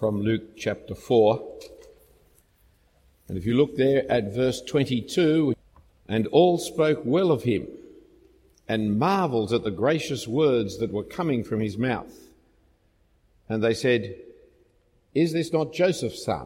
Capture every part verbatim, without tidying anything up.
from Luke chapter four. And if you look there at verse twenty-two, and all spoke well of him, and marvelled at the gracious words that were coming from his mouth. And they said, "Is this not Joseph's son?"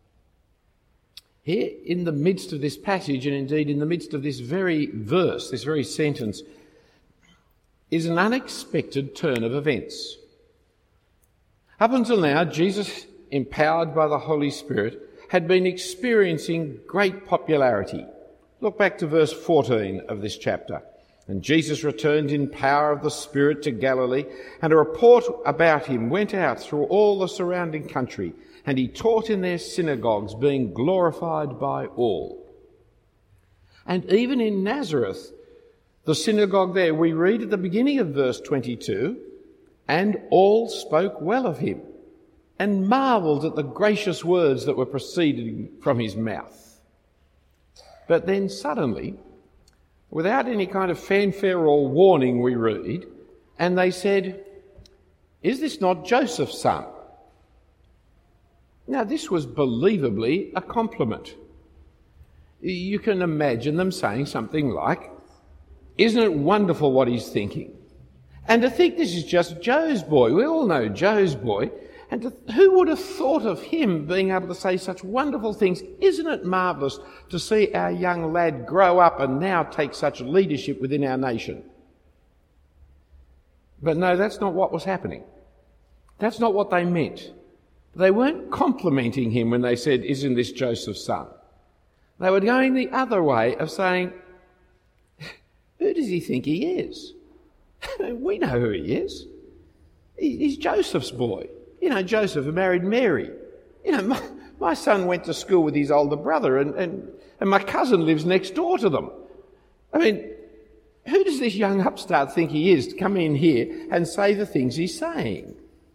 Here in the midst of this passage, and indeed in the midst of this very verse, this very sentence, is an unexpected turn of events. Up until now, Jesus, empowered by the Holy Spirit, had been experiencing great popularity. Look back to verse fourteen of this chapter. And Jesus returned in power of the Spirit to Galilee, and a report about him went out through all the surrounding country, and he taught in their synagogues, being glorified by all. And even in Nazareth, the synagogue there, we read at the beginning of verse twenty-two, and all spoke well of him, and marvelled at the gracious words that were proceeding from his mouth. But then suddenly, without any kind of fanfare or warning, we read, and they said, "Is this not Joseph's son?" Now, this was believably a compliment. You can imagine them saying something like, "Isn't it wonderful what he's thinking? And to think this is just Joe's boy. We all know Joe's boy. And to, who would have thought of him being able to say such wonderful things? Isn't it marvellous to see our young lad grow up and now take such leadership within our nation?" But no, that's not what was happening. That's not what they meant. They weren't complimenting him when they said, "Isn't this Joseph's son?" They were going the other way of saying, "Who does he think he is? We know who he is. He's Joseph's boy. You know, Joseph married Mary. You know, my, my son went to school with his older brother, and, and, and my cousin lives next door to them. I mean, who does this young upstart think he is to come in here and say the things he's saying?"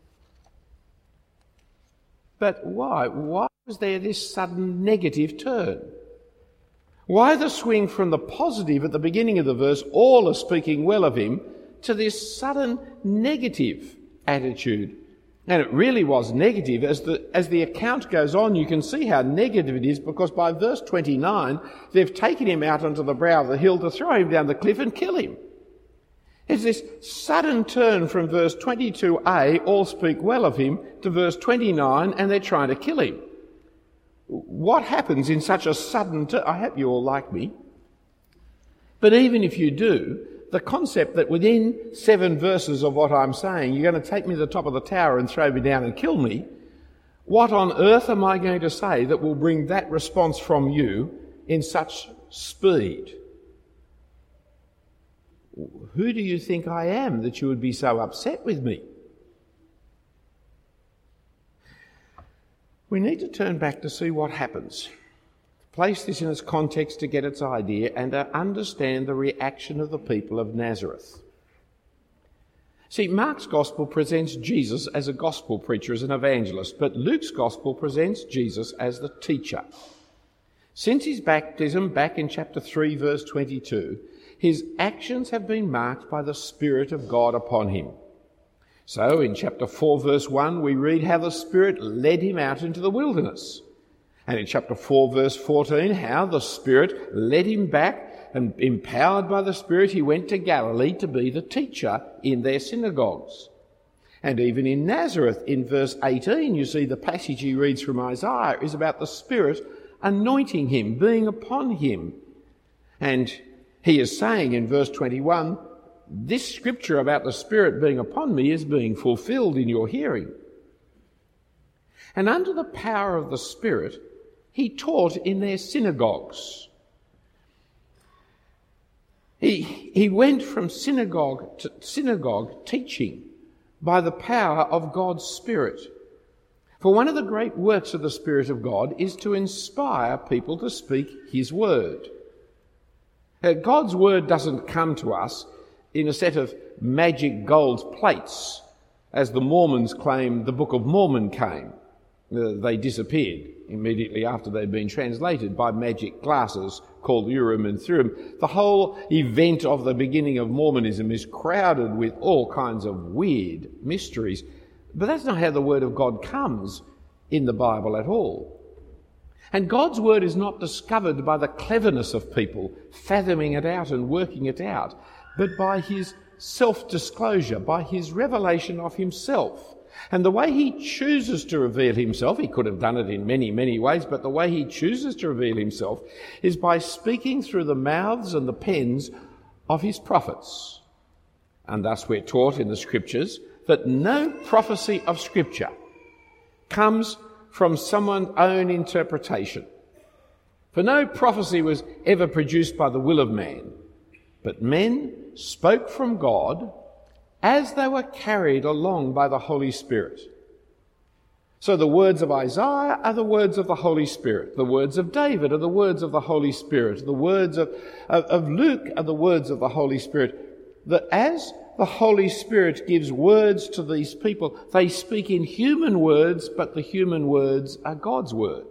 But why? Why was there this sudden negative turn? Why the swing from the positive at the beginning of the verse, all are speaking well of him, to this sudden negative attitude? And it really was negative. As the, as the account goes on, you can see how negative it is, because by verse twenty-nine, they've taken him out onto the brow of the hill to throw him down the cliff and kill him. It's this sudden turn from verse twenty-two a, all speak well of him, to verse twenty-nine, and they're trying to kill him. What happens in such a sudden turn? I hope you all like me. But even if you do, the concept that within seven verses of what I'm saying, you're going to take me to the top of the tower and throw me down and kill me, what on earth am I going to say that will bring that response from you in such speed? Who do you think I am that you would be so upset with me? We need to turn back to see what happens. Place this in its context to get its idea and to understand the reaction of the people of Nazareth. See, Mark's Gospel presents Jesus as a gospel preacher, as an evangelist, but Luke's Gospel presents Jesus as the teacher. Since his baptism back in chapter three, verse twenty-two, his actions have been marked by the Spirit of God upon him. So in chapter four, verse one, we read how the Spirit led him out into the wilderness. And in chapter four, verse fourteen, how the Spirit led him back, and empowered by the Spirit, he went to Galilee to be the teacher in their synagogues. And even in Nazareth, in verse eighteen, you see the passage he reads from Isaiah is about the Spirit anointing him, being upon him. And he is saying in verse twenty-one, "This scripture about the Spirit being upon me is being fulfilled in your hearing." And under the power of the Spirit, he taught in their synagogues. He, he went from synagogue to synagogue teaching by the power of God's Spirit. For one of the great works of the Spirit of God is to inspire people to speak his word. Now, God's word doesn't come to us in a set of magic gold plates, as the Mormons claim the Book of Mormon came. Uh, they disappeared immediately after they'd been translated by magic glasses called Urim and Thummim. The whole event of the beginning of Mormonism is crowded with all kinds of weird mysteries. But that's not how the Word of God comes. in the Bible at all. And God's word is not discovered by the cleverness of people fathoming it out and working it out, but by his self-disclosure, by his revelation of himself. And the way he chooses to reveal himself, he could have done it in many, many ways, but the way he chooses to reveal himself is by speaking through the mouths and the pens of his prophets. And thus we're taught in the Scriptures that no prophecy of Scripture comes from someone's own interpretation. For no prophecy was ever produced by the will of man, but men spoke from God as they were carried along by the Holy Spirit. So the words of Isaiah are the words of the Holy Spirit. The words of David are the words of the Holy Spirit. The words of, of, of Luke are the words of the Holy Spirit. That as the Holy Spirit gives words to these people, they speak in human words, but the human words are God's word.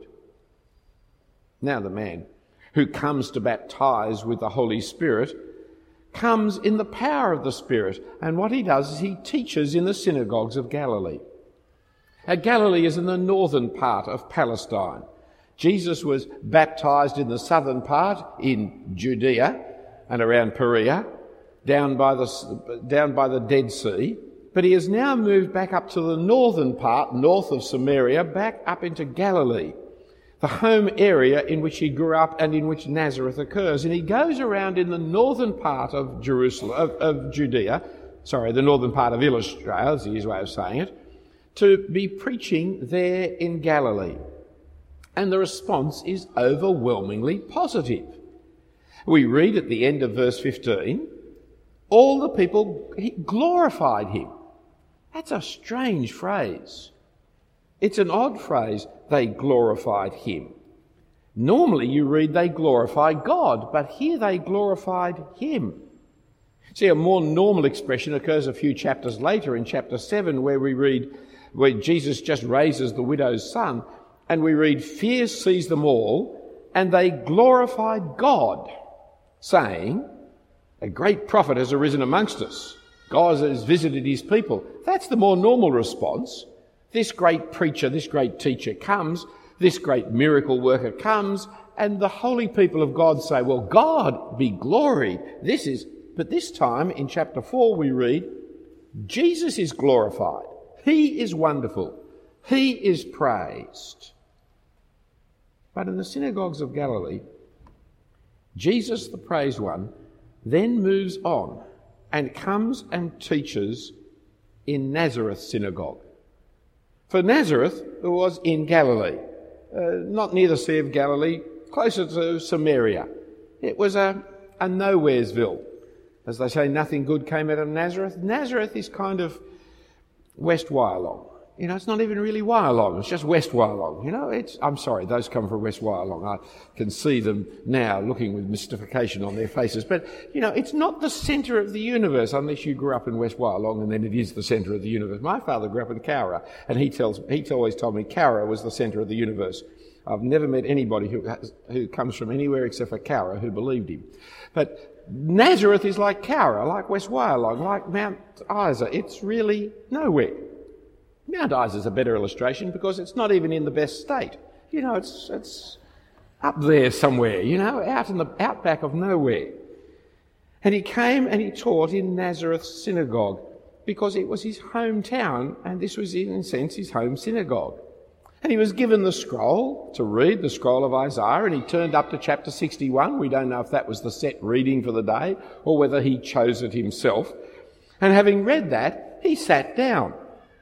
Now the man who comes to baptize with the Holy Spirit comes in the power of the Spirit, and what he does is he teaches in the synagogues of Galilee. Now, Galilee is in the northern part of Palestine. Jesus was baptized in the southern part, in Judea and around Perea, down by the down by the Dead Sea, but he has now moved back up to the northern part, north of Samaria, back up into Galilee, the home area in which he grew up and in which Nazareth occurs. And he goes around in the northern part of Jerusalem, of, of Judea, sorry, the northern part of Israel, is his way of saying it, to be preaching there in Galilee. And the response is overwhelmingly positive. We read at the end of verse fifteen, all the people glorified him. That's a strange phrase. It's an odd phrase, they glorified him. Normally you read they glorified God, but here they glorified him. See, a more normal expression occurs a few chapters later in chapter seven, where we read, where Jesus just raises the widow's son, and we read, fear seized them all, and they glorified God, saying, a great prophet has arisen amongst us. God has visited his people. That's the more normal response. This great preacher, this great teacher comes, this great miracle worker comes, and the holy people of God say, well, God be gloried. This is, but this time in chapter four we read, Jesus is glorified. He is wonderful. He is praised. But in the synagogues of Galilee, Jesus, the praised one, then moves on and comes and teaches in Nazareth synagogue. For Nazareth was in Galilee, uh, not near the Sea of Galilee, closer to Samaria. It was a, a nowheresville. As they say, nothing good came out of Nazareth. Nazareth is kind of West Wyalong. You know, it's not even really Wyalong, it's just West Wyalong. You know, it's, I'm sorry, those come from West Wyalong. I can see them now looking with mystification on their faces. But, you know, it's not the centre of the universe unless you grew up in West Wyalong, and then it is the centre of the universe. My father grew up in Cowra, and he tells he always told me Cowra was the centre of the universe. I've never met anybody who has, who comes from anywhere except for Cowra who believed him. But Nazareth is like Cowra, like West Wyalong, like Mount Isa. It's really nowhere. Mount Isa is a better illustration because it's not even in the best state. You know, it's it's up there somewhere, you know, out in the outback of nowhere. And he came and he taught in Nazareth synagogue because it was his hometown, and this was in a sense his home synagogue. And he was given the scroll to read, the scroll of Isaiah, and he turned up to chapter sixty-one. We don't know if that was the set reading for the day or whether he chose it himself. And having read that, he sat down.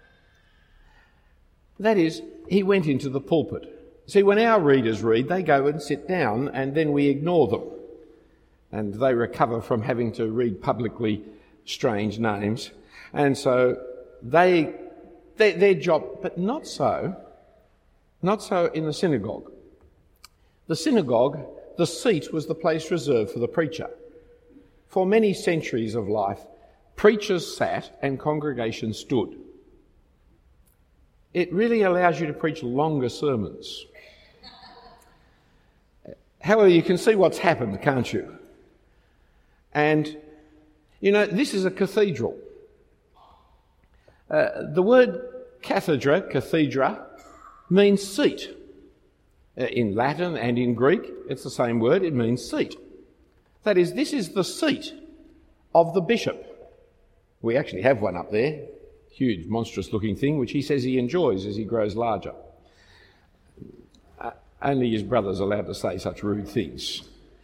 That is, he went into the pulpit. See, when our readers read, they go and sit down, and then we ignore them. And they recover from having to read publicly strange names. And so they, they their job, but not so, not so in the synagogue. The synagogue, the seat was the place reserved for the preacher. For many centuries of life, preachers sat and congregations stood. It really allows you to preach longer sermons. However, you can see what's happened, can't you? And, you know, this is a cathedral. Uh, the word cathedra, cathedra, means seat. In Latin and in Greek, it's the same word, it means seat. That is, this is the seat of the bishop. We actually have one up there, huge, monstrous-looking thing, which he says he enjoys as he grows larger. Uh, only his brother's allowed to say such rude things.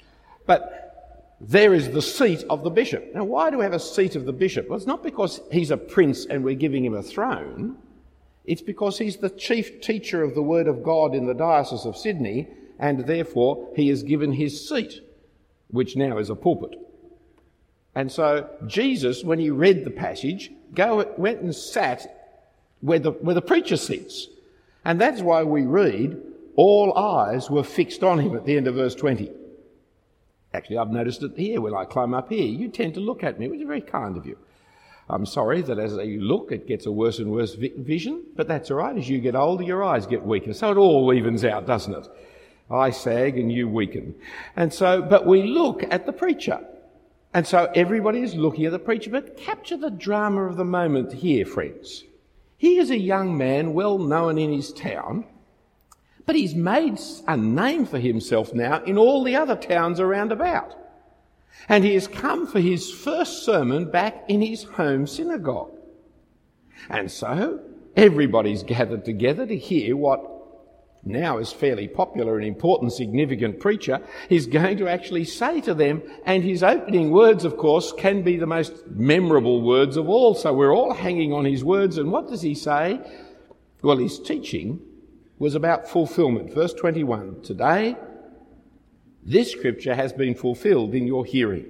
But there is the seat of the bishop. Now, why do we have a seat of the bishop? Well, it's not because he's a prince and we're giving him a throne. It's because he's the chief teacher of the Word of God in the Diocese of Sydney, and therefore he is given his seat, which now is a pulpit. And so Jesus, when he read the passage, go, went and sat where the, where the preacher sits. And that's why we read, all eyes were fixed on him at the end of verse twenty. Actually, I've noticed it here when I climb up here. You tend to look at me, which is very kind of you. I'm sorry that as you look, it gets a worse and worse vi- vision, but that's all right. As you get older, your eyes get weaker. So it all evens out, doesn't it? I sag and you weaken. And so, but we look at the preacher. And so everybody is looking at the preacher. But capture the drama of the moment here, friends. He is a young man well known in his town, but he's made a name for himself now in all the other towns around about. And he has come for his first sermon back in his home synagogue. And so everybody's gathered together to hear what now is fairly popular and important, significant preacher is going to actually say to them. And his opening words, of course, can be the most memorable words of all. So we're all hanging on his words. And what does he say? Well, his teaching was about fulfillment. Verse twenty-one, today, this scripture has been fulfilled in your hearing.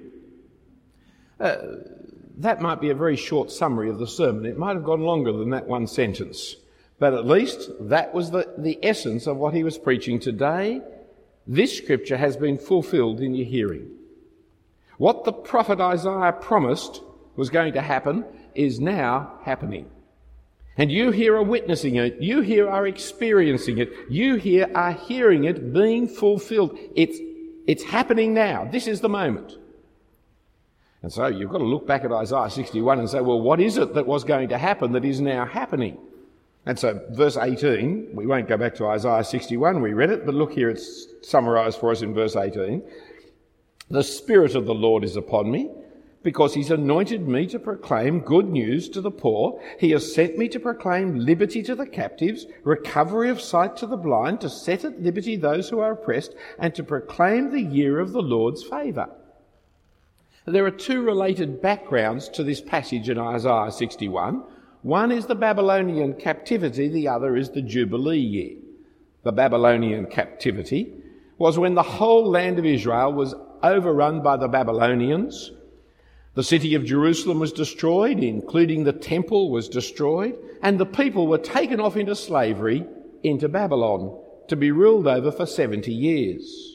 Uh, that might be a very short summary of the sermon. It might have gone longer than that one sentence. But at least that was the, the essence of what he was preaching today. This scripture has been fulfilled in your hearing. What the prophet Isaiah promised was going to happen is now happening. And you here are witnessing it. You here are experiencing it. You here are hearing it being fulfilled. It's It's happening now. This is the moment. And so you've got to look back at Isaiah sixty-one and say, well, what is it that was going to happen that is now happening? And so verse eighteen, we won't go back to Isaiah sixty-one, we read it, but look here, it's summarised for us in verse eighteen. The Spirit of the Lord is upon me, because he's anointed me to proclaim good news to the poor. He has sent me to proclaim liberty to the captives, recovery of sight to the blind, to set at liberty those who are oppressed, and to proclaim the year of the Lord's favour. There are two related backgrounds to this passage in Isaiah sixty-one. One is the Babylonian captivity, the other is the Jubilee year. The Babylonian captivity was when the whole land of Israel was overrun by the Babylonians. The city of Jerusalem was destroyed, including the temple was destroyed, and the people were taken off into slavery into Babylon to be ruled over for seventy years.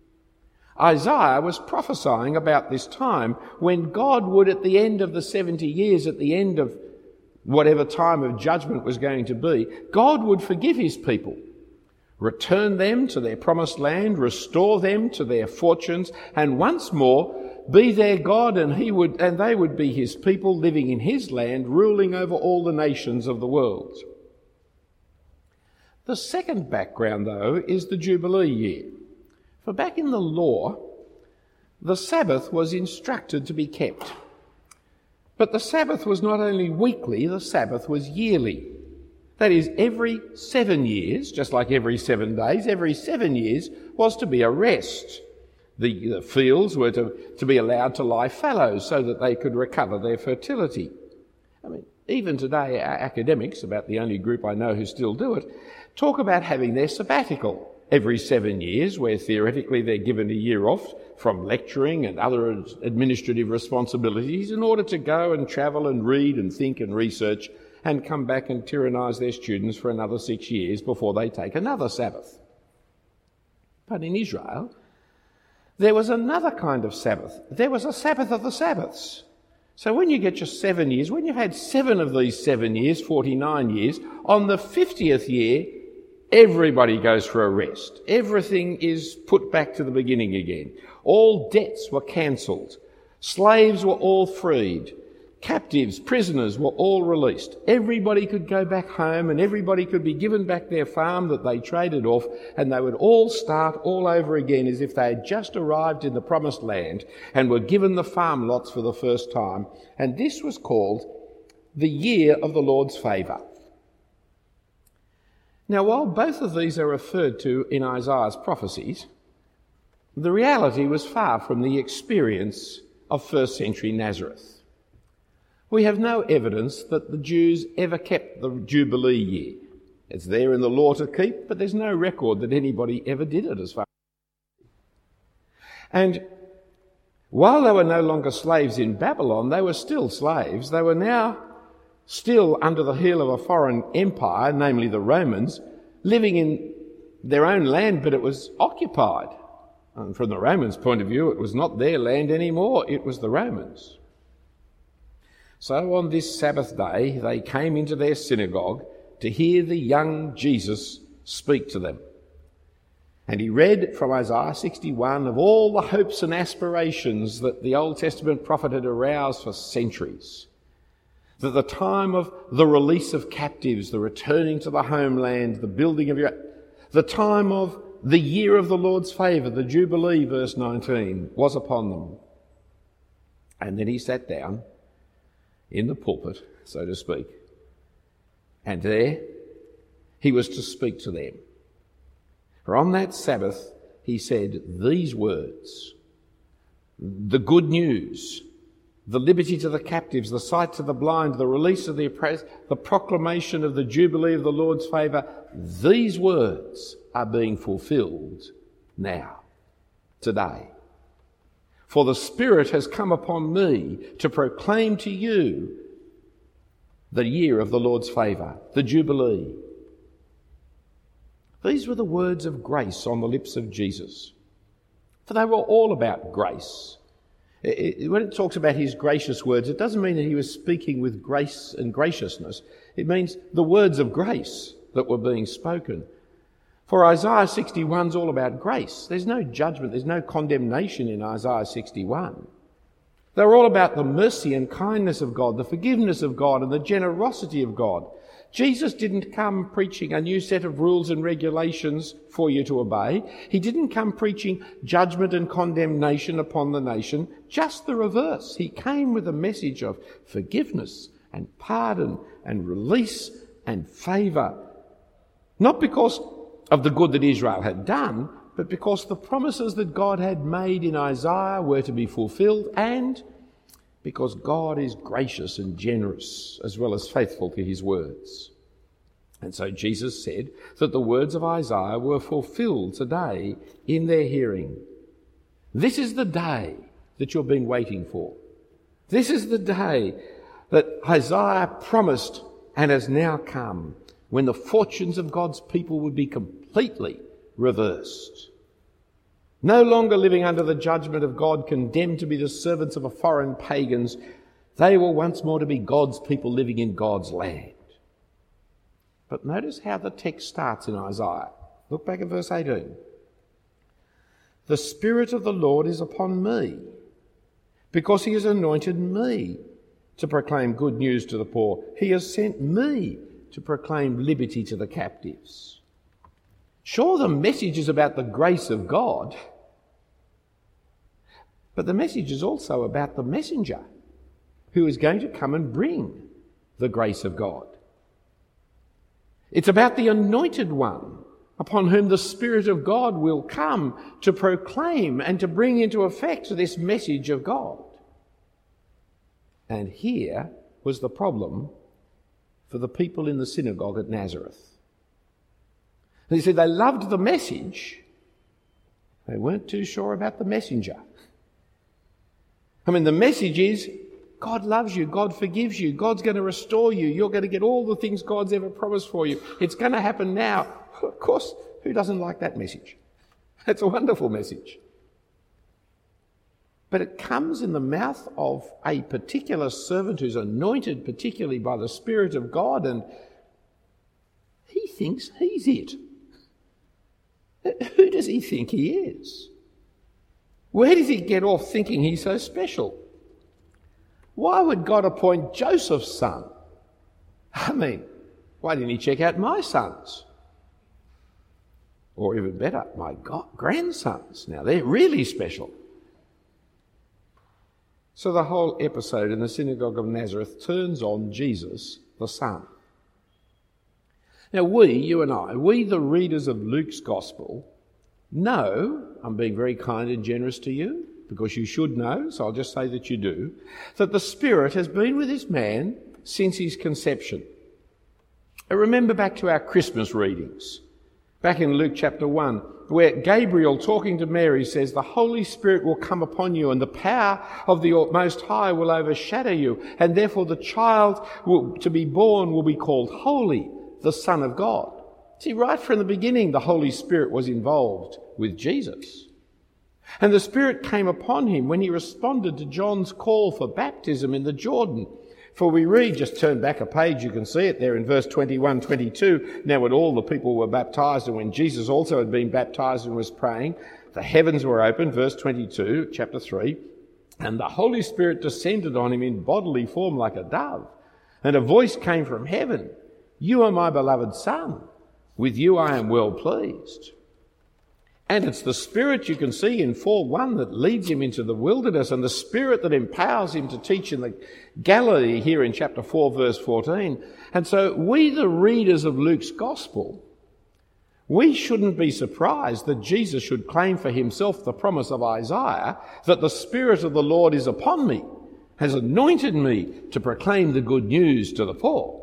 Isaiah was prophesying about this time when God would, at the end of the seventy years, at the end of whatever time of judgment was going to be, God would forgive his people, return them to their promised land, restore them to their fortunes, and once more be their God, and he would, and they would be his people living in his land, ruling over all the nations of the world. The second background, though, is the Jubilee year. For back in the law, the Sabbath was instructed to be kept. But the Sabbath was not only weekly, the Sabbath was yearly. That is, every seven years, just like every seven days, every seven years was to be a rest. The, the fields were to, to be allowed to lie fallow so that they could recover their fertility. I mean, even today, our academics, about the only group I know who still do it, talk about having their sabbatical every seven years, where theoretically they're given a year off from lecturing and other administrative responsibilities in order to go and travel and read and think and research and come back and tyrannise their students for another six years before they take another Sabbath. But in Israel, there was another kind of Sabbath. There was a Sabbath of the Sabbaths. So when you get your seven years, when you've had seven of these seven years, forty-nine years, on the fiftieth year, everybody goes for a rest. Everything is put back to the beginning again. All debts were cancelled. Slaves were all freed. Captives, prisoners were all released. Everybody could go back home and everybody could be given back their farm that they traded off, and they would all start all over again as if they had just arrived in the promised land and were given the farm lots for the first time. And this was called the year of the Lord's favour. Now, while both of these are referred to in Isaiah's prophecies, the reality was far from the experience of first century Nazareth. We have no evidence that the Jews ever kept the Jubilee year. It's there in the law to keep, but there's no record that anybody ever did it as far as. And while they were no longer slaves in Babylon, they were still slaves. They were now still under the heel of a foreign empire, namely the Romans, living in their own land, but it was occupied. And from the Romans' point of view, it was not their land anymore, it was the Romans. So on this Sabbath day, they came into their synagogue to hear the young Jesus speak to them. And he read from Isaiah sixty-one of all the hopes and aspirations that the Old Testament prophet had aroused for centuries. That the time of the release of captives, the returning to the homeland, the building of your... the time of the year of the Lord's favour, the Jubilee, verse nineteen, was upon them. And then he sat down in the pulpit, so to speak, and there he was to speak to them. For on that Sabbath he said these words: the good news, the liberty to the captives, the sight to the blind, the release of the oppressed, the proclamation of the Jubilee of the Lord's favour, these words are being fulfilled now, today. For the Spirit has come upon me to proclaim to you the year of the Lord's favour, the Jubilee. These were the words of grace on the lips of Jesus. For they were all about grace. It, it, when it talks about his gracious words, it doesn't mean that he was speaking with grace and graciousness. It means the words of grace that were being spoken. For Isaiah sixty-one is all about grace. There's no judgment, there's no condemnation in Isaiah sixty-one. They're all about the mercy and kindness of God, the forgiveness of God and the generosity of God. Jesus didn't come preaching a new set of rules and regulations for you to obey. He didn't come preaching judgment and condemnation upon the nation, just the reverse. He came with a message of forgiveness and pardon and release and favour. Not because of the good that Israel had done, but because the promises that God had made in Isaiah were to be fulfilled, and because God is gracious and generous as well as faithful to his words. And so Jesus said that the words of Isaiah were fulfilled today in their hearing. This is the day that you've been waiting for. This is the day that Isaiah promised and has now come, when the fortunes of God's people would be completely reversed. No longer living under the judgment of God, condemned to be the servants of a foreign pagans, they were once more to be God's people living in God's land. But notice how the text starts in Isaiah. Look back at verse eighteen. The Spirit of the Lord is upon me, because he has anointed me to proclaim good news to the poor. He has sent me to proclaim liberty to the captives. Sure, the message is about the grace of God, but the message is also about the messenger who is going to come and bring the grace of God. It's about the anointed one upon whom the Spirit of God will come to proclaim and to bring into effect this message of God. And here was the problem for the people in the synagogue at Nazareth. And you see, they loved the message. They weren't too sure about the messenger. I mean, the message is God loves you, God forgives you, God's going to restore you, you're going to get all the things God's ever promised for you. It's going to happen now. Of course, who doesn't like that message? It's a wonderful message. But it comes in the mouth of a particular servant who's anointed particularly by the Spirit of God, and he thinks he's it. Who does he think he is? Where does he get off thinking he's so special? Why would God appoint Joseph's son? I mean, why didn't he check out my sons? Or even better, my God, grandsons. Now they're really special. So the whole episode in the synagogue of Nazareth turns on Jesus, the Son. Now we, you and I, we the readers of Luke's Gospel, know, I'm being very kind and generous to you, because you should know, so I'll just say that you do, that the Spirit has been with this man since his conception. And remember back to our Christmas readings, back in Luke chapter one, where Gabriel, talking to Mary, says, the Holy Spirit will come upon you and the power of the Most High will overshadow you, and therefore the child will, to be born will be called Holy, the Son of God. See, right from the beginning, the Holy Spirit was involved with Jesus. And the Spirit came upon him when he responded to John's call for baptism in the Jordan. For we read, just turn back a page, you can see it there in verse twenty-one, twenty-two. Now when all the people were baptised and when Jesus also had been baptised and was praying, the heavens were opened, verse twenty-two, chapter three, and the Holy Spirit descended on him in bodily form like a dove. And a voice came from heaven, you are my beloved Son, with you I am well pleased. And it's the Spirit, you can see in four one, that leads him into the wilderness, and the Spirit that empowers him to teach in the Galilee here in chapter four, verse fourteen. And so we, the readers of Luke's Gospel, we shouldn't be surprised that Jesus should claim for himself the promise of Isaiah that the Spirit of the Lord is upon me, has anointed me to proclaim the good news to the poor.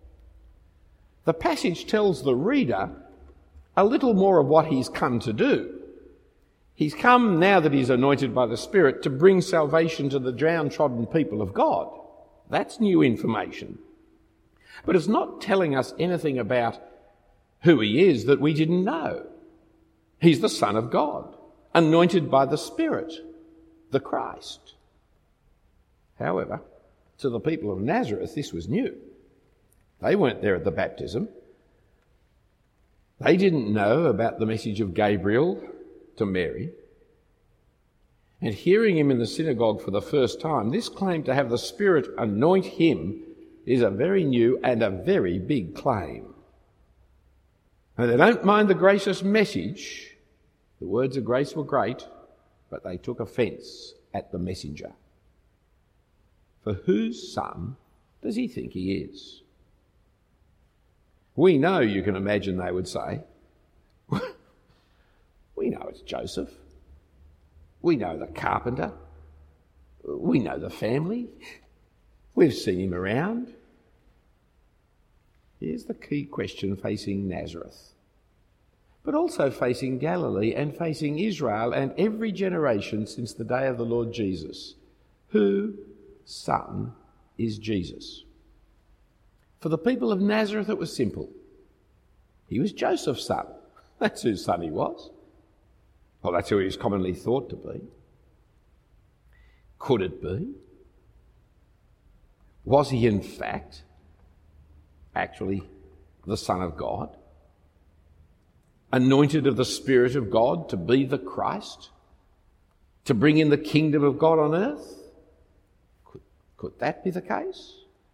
The passage tells the reader a little more of what he's come to do. He's come, now that he's anointed by the Spirit, to bring salvation to the downtrodden people of God. That's new information. But it's not telling us anything about who he is that we didn't know. He's the Son of God, anointed by the Spirit, the Christ. However, to the people of Nazareth, this was new. They weren't there at the baptism. They didn't know about the message of Gabriel to Mary. And hearing him in the synagogue for the first time, this claim to have the Spirit anoint him is a very new and a very big claim. And they don't mind the gracious message. The words of grace were great, but they took offence at the messenger. For whose son does he think he is? We know, you can imagine they would say, we know it's Joseph. We know the carpenter. We know the family. We've seen him around. Here's the key question facing Nazareth, but also facing Galilee and facing Israel and every generation since the day of the Lord Jesus. Whose son is Jesus? For the people of Nazareth, it was simple. He was Joseph's son. That's whose son he was. Well, that's who he was commonly thought to be. Could it be? Was he in fact actually the Son of God? Anointed of the Spirit of God to be the Christ? To bring in the kingdom of God on earth? Could, could that be the case?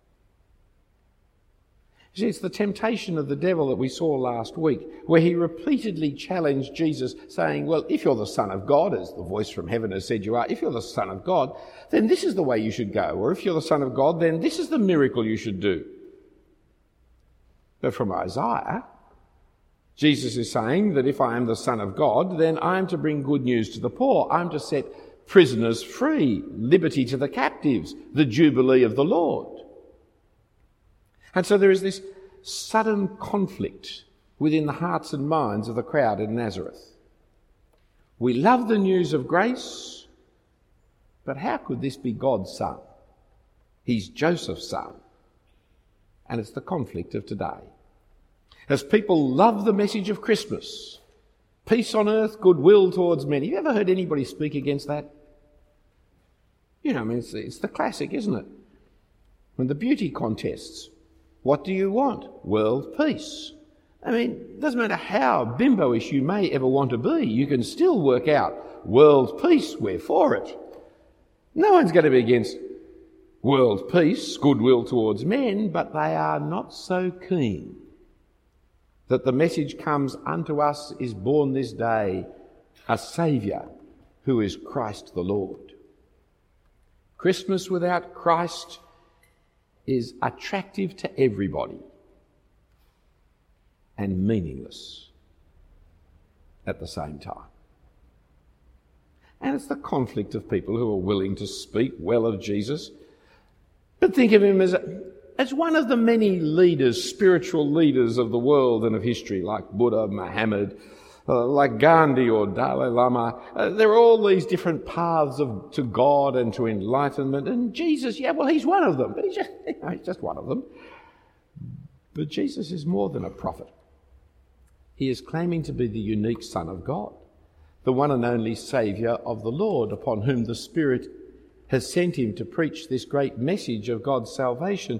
You see, it's the temptation of the devil that we saw last week, where he repeatedly challenged Jesus, saying, well, if you're the Son of God, as the voice from heaven has said you are, if you're the Son of God, then this is the way you should go. Or if you're the Son of God, then this is the miracle you should do. But from Isaiah, Jesus is saying that if I am the Son of God, then I am to bring good news to the poor. I'm to set prisoners free, liberty to the captives, the jubilee of the Lord. And so there is this sudden conflict within the hearts and minds of the crowd in Nazareth. We love the news of grace, but how could this be God's son? He's Joseph's son. And it's the conflict of today. As people love the message of Christmas, peace on earth, goodwill towards men. Have you ever heard anybody speak against that? You know, I mean, it's, it's the classic, isn't it? When the beauty contests, what do you want? World peace. I mean, it doesn't matter how bimbo-ish you may ever want to be, you can still work out world peace, we're for it. No one's going to be against world peace, goodwill towards men, but they are not so keen that the message comes, unto us is born this day a Saviour, who is Christ the Lord. Christmas without Christ is attractive to everybody and meaningless at the same time. And it's the conflict of people who are willing to speak well of Jesus, but think of him as, a, as one of the many leaders, spiritual leaders of the world and of history, like Buddha, Muhammad, uh, like Gandhi or Dalai Lama. Uh, there are all these different paths of, to God and to enlightenment. And Jesus, yeah, well, he's one of them, but he's just, you know, he's just one of them. But Jesus is more than a prophet. He is claiming to be the unique Son of God, the one and only Saviour of the Lord, upon whom the Spirit has sent him to preach this great message of God's salvation.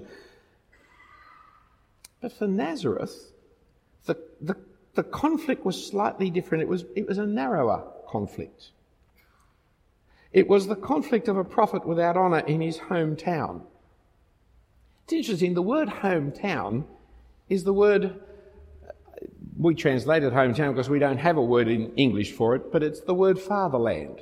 But for Nazareth, the, the, the conflict was slightly different. It was, it was a narrower conflict. It was the conflict of a prophet without honour in his hometown. It's interesting, the word hometown is the word, we translated hometown because we don't have a word in English for it, but it's the word fatherland.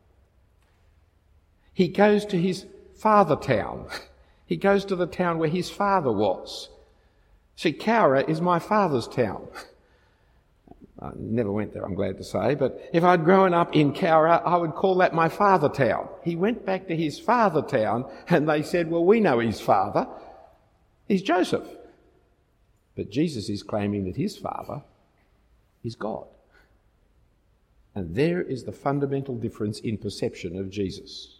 He goes to his father town. He goes to the town where his father was. See, Cowra is my father's town. I never went there, I'm glad to say, but if I'd grown up in Cowra, I would call that my father town. He went back to his father town and they said, well, we know his father. He's Joseph. But Jesus is claiming that his father is God. And there is the fundamental difference in perception of Jesus.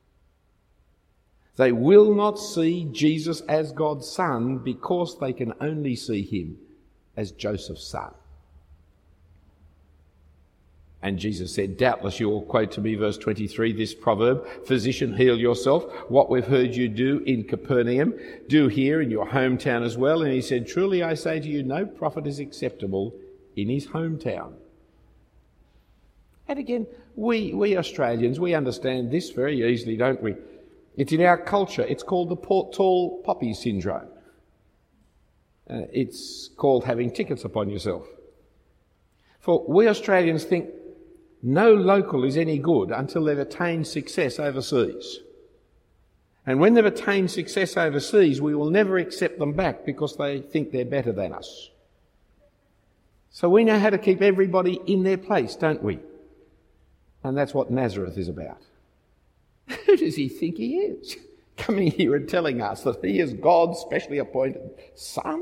They will not see Jesus as God's son because they can only see him as Joseph's son. And Jesus said, doubtless you will quote to me verse twenty-three, this proverb, physician, heal yourself. What we've heard you do in Capernaum, do here in your hometown as well. And he said, truly I say to you, no prophet is acceptable in his hometown. And again, we, we Australians, we understand this very easily, don't we? It's in our culture. It's called the tall poppy syndrome. Uh, it's called having tickets upon yourself. For we Australians think no local is any good until they've attained success overseas. And when they've attained success overseas, we will never accept them back because they think they're better than us. So we know how to keep everybody in their place, don't we? And that's what Nazareth is about. Who does he think he is? Coming here and telling us that he is God's specially appointed son?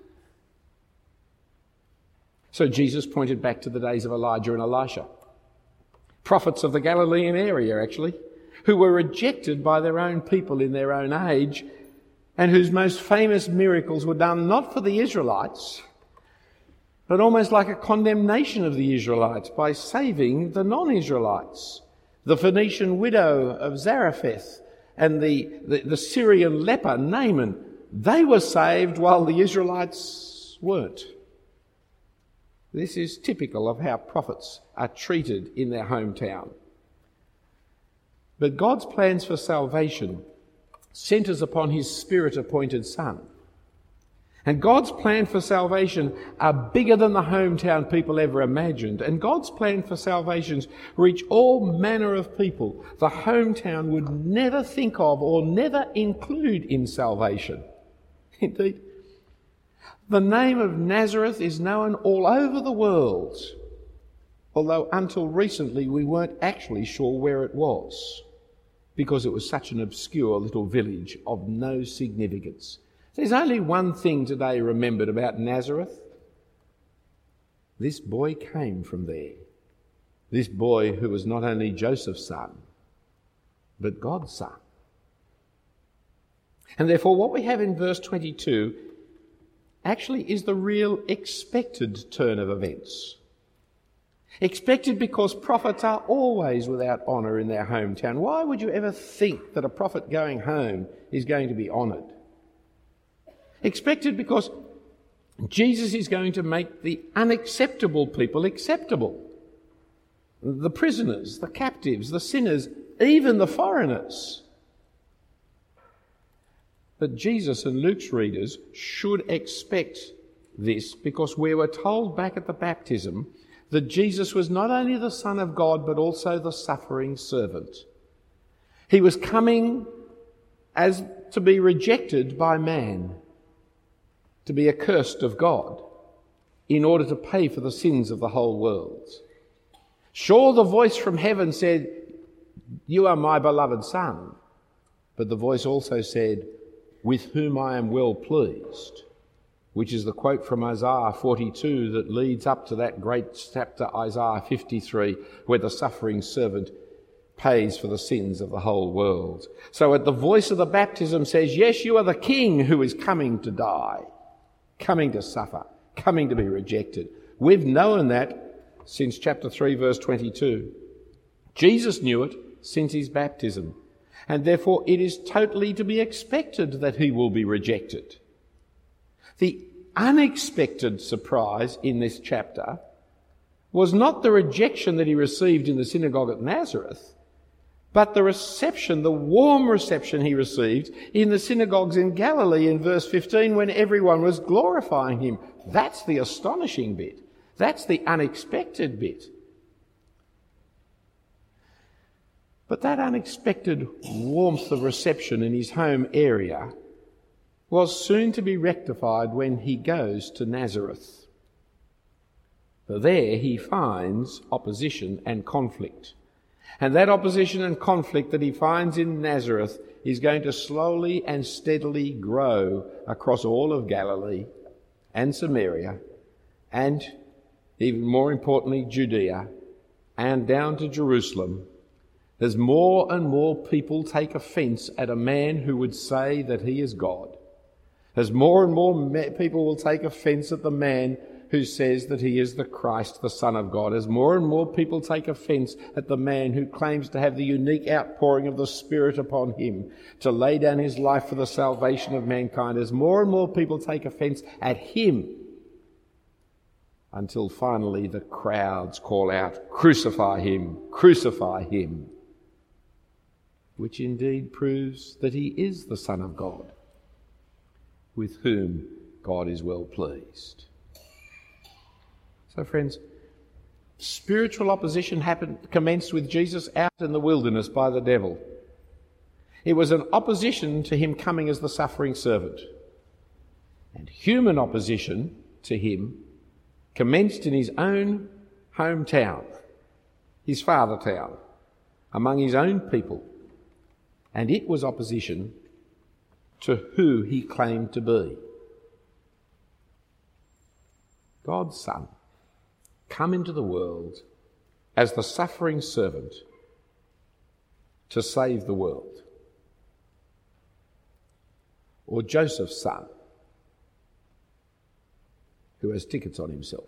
So Jesus pointed back to the days of Elijah and Elisha, prophets of the Galilean area, actually, who were rejected by their own people in their own age and whose most famous miracles were done not for the Israelites, but almost like a condemnation of the Israelites by saving the non-Israelites. The Phoenician widow of Zarephath and the, the, the Syrian leper Naaman, they were saved while the Israelites weren't. This is typical of how prophets are treated in their hometown. But God's plans for salvation centres upon his Spirit-appointed Son. And God's plan for salvation are bigger than the hometown people ever imagined. And God's plan for salvations reach all manner of people the hometown would never think of or never include in salvation. Indeed, the name of Nazareth is known all over the world, although until recently we weren't actually sure where it was, because it was such an obscure little village of no significance. There's only one thing today remembered about Nazareth. This boy came from there. This boy who was not only Joseph's son, but God's son. And therefore what we have in verse twenty-two actually is the real expected turn of events. Expected because prophets are always without honour in their hometown. Why would you ever think that a prophet going home is going to be honoured? Expected because Jesus is going to make the unacceptable people acceptable. The prisoners, the captives, the sinners, even the foreigners. But Jesus and Luke's readers should expect this, because we were told back at the baptism that Jesus was not only the Son of God but also the suffering servant. He was coming as to be rejected by man, to be accursed of God, in order to pay for the sins of the whole world. Sure, the voice from heaven said, "You are my beloved Son," but the voice also said, "With whom I am well pleased," which is the quote from Isaiah forty-two that leads up to that great chapter, Isaiah fifty-three, where the suffering servant pays for the sins of the whole world. So at the voice of the baptism says, yes, you are the King who is coming to die, coming to suffer, coming to be rejected. We've known that since chapter three, verse twenty-two. Jesus knew it since his baptism, and therefore it is totally to be expected that he will be rejected. The unexpected surprise in this chapter was not the rejection that he received in the synagogue at Nazareth, but the reception, the warm reception he received in the synagogues in Galilee in verse fifteen, when everyone was glorifying him. That's the astonishing bit. That's the unexpected bit. But that unexpected warmth of reception in his home area was soon to be rectified when he goes to Nazareth. For there he finds opposition and conflict. And that opposition and conflict that he finds in Nazareth is going to slowly and steadily grow across all of Galilee and Samaria, and even more importantly, Judea, and down to Jerusalem, as more and more people take offence at a man who would say that he is God. As more and more people will take offence at the man who says that he is the Christ, the Son of God. As more and more people take offence at the man who claims to have the unique outpouring of the Spirit upon him to lay down his life for the salvation of mankind. As more and more people take offence at him, until finally the crowds call out, "Crucify him, crucify him," which indeed proves that he is the Son of God, with whom God is well pleased. So friends, spiritual opposition happened, commenced with Jesus out in the wilderness by the devil. It was an opposition to him coming as the suffering servant. And human opposition to him commenced in his own hometown, his father town, among his own people. And it was opposition to who he claimed to be. God's Son, come into the world as the suffering servant to save the world. Or Joseph's son, who has tickets on himself.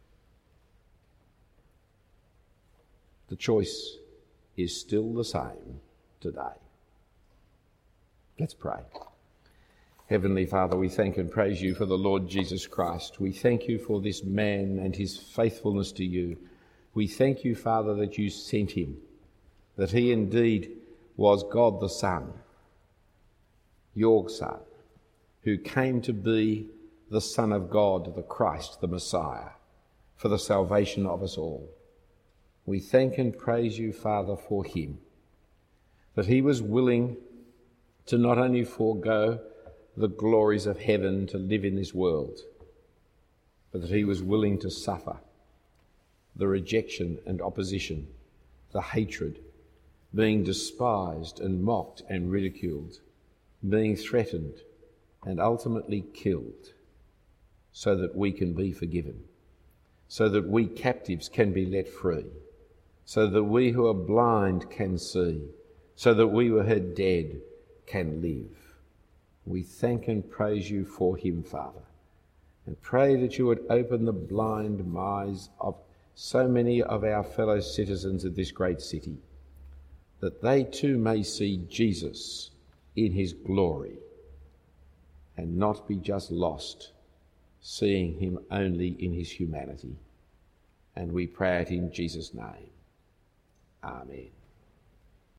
The choice is still the same today. Let's pray. Heavenly Father, we thank and praise you for the Lord Jesus Christ. We thank you for this man and his faithfulness to you. We thank you, Father, that you sent him, that he indeed was God the Son, your Son, who came to be the Son of God, the Christ, the Messiah, for the salvation of us all. We thank and praise you, Father, for him, that he was willing to not only forego the glories of heaven to live in this world, but that he was willing to suffer the rejection and opposition, the hatred, being despised and mocked and ridiculed, being threatened and ultimately killed, so that we can be forgiven, so that we captives can be let free, so that we who are blind can see, so that we who are dead can live. We thank and praise you for him, Father, and pray that you would open the blind eyes of so many of our fellow citizens of this great city, that they too may see Jesus in his glory and not be just lost, seeing him only in his humanity. And we pray it in Jesus' name. Amen.